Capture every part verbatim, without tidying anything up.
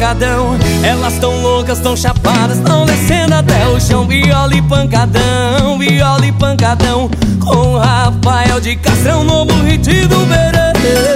pancadão. Elas tão loucas, tão chapadas, tão descendo até o chão. Viola e pancadão, viola e pancadão. Com Rafael de Castro, é um novo hit do verão.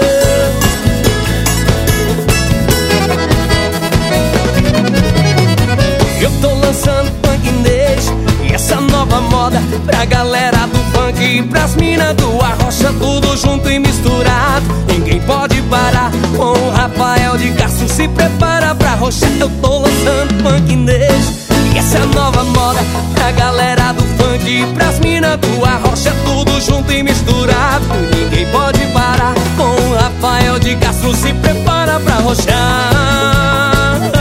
Eu tô lançando funk nesse, e essa nova moda pra galera do funk e pras minas do arrocha, tudo junto e misturado. Ninguém pode parar com o Rafael de Castro, se prepara pra arrochar. Eu tô lançando funk nesse, e essa nova moda pra galera do funk e pras minas do arrocha, tudo junto e misturado. Ninguém pode parar com o Rafael de Castro, se prepara pra arrochar.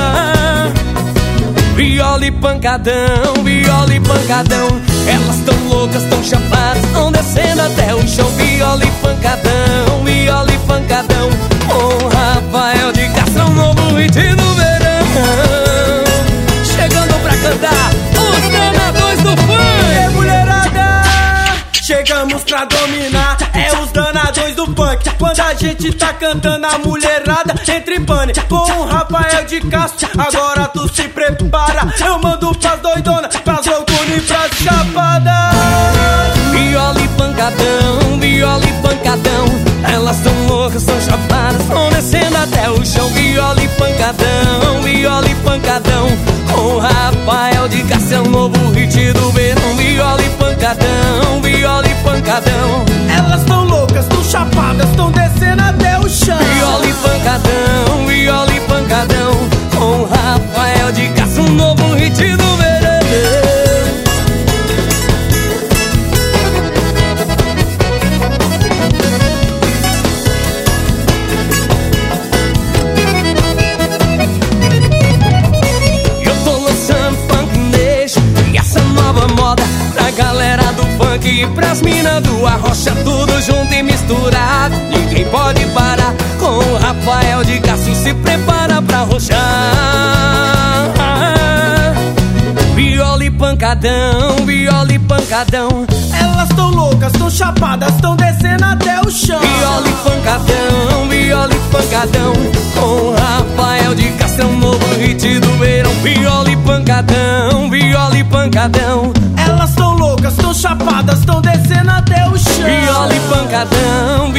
Viola e pancadão, viola e pancadão. Elas tão loucas, tão chapadas, tão descendo até o chão. Viola e pancadão, viola e pancadão. Com Rafael de Castro, é um novo hit do verão. Chegando pra cantar os danadões do funk. E mulherada, chegamos pra dominar, é os danadões do funk. Quando a gente tá cantando, a mulherada entra em pânico. Com o Rafael de Castro, agora tu se prepara. Eu mando pras doidonas, pras loucunas e pras chapadas. Viola e pancadão, viola e pancadão. Elas tão loucas, tão chapadas, tão descendo até o chão. Viola e pancadão, viola e pancadão. Com Rafael de Castro, é um novo hit do verão. Viola e pancadão, viola e pancadão. Elas tão loucas, tão chapadas, tão descendo até o chão. Viola e pancadão, viola e pancadão. Com Rafael de Castro, um novo hit do verão. Eu tô lançando funk nesse, e essa nova moda pra galera do funk e pras minas do arrocha, tudo junto e misturado. Ninguém pode parar com o Rafael de Castro, se prepara pra arrochar. Viola e pancadão, viola e pancadão. Elas tão loucas, tão chapadas, tão descendo até o chão. Viola e pancadão, viola e pancadão. Com Rafael de Castro, é um novo hit do verão. Viola e pancadão, viola e pancadão. Elas tão loucas, tão chapadas, tão descendo até o chão. Viola e pancadão,